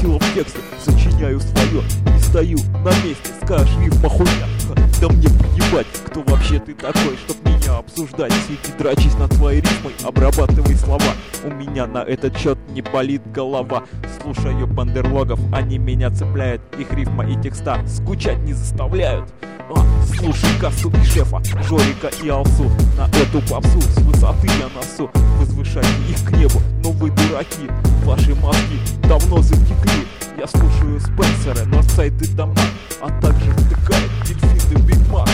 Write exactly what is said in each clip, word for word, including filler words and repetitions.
сила в тексте, сочиняю свое, не стою на месте, скажешь рифма хуйня. Да мне поебать, кто вообще ты такой, чтоб меня обсуждать. Сиди, дрочись над твоей рифмой, обрабатывай слова. У меня на этот счет не болит голова. Слушаю бандерлогов, они меня цепляют. Их рифма и текста скучать не заставляют. А, слушай Кассу и Шефа, Жорика и Алсу. На эту попсу с высоты я носу. Возвышайте их к небу, но вы дураки. Ваши мозги давно затекли. Я слушаю Спенсера, Нордсайд и Дамаг, а также втыкает дельфины Биг Мак.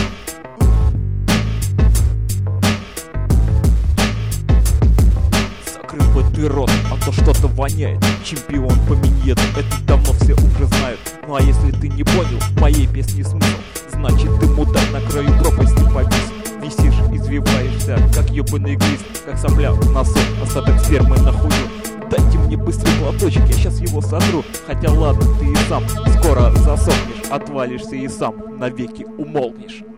Закрыл бы ты рот, а то что-то воняет. Чемпион по миньету, это давно все уже знают. Ну а если ты не понял моей песни смысл, значит ты мудак на краю пропасти повис. Висишь, извиваешься, как ебаный глист, как сопля в носу, остаток спермы на хую. Дайте мне быстрый платочек, я сейчас его сотру. Хотя ладно, ты и сам скоро засохнешь, отвалишься и сам навеки умолкнешь.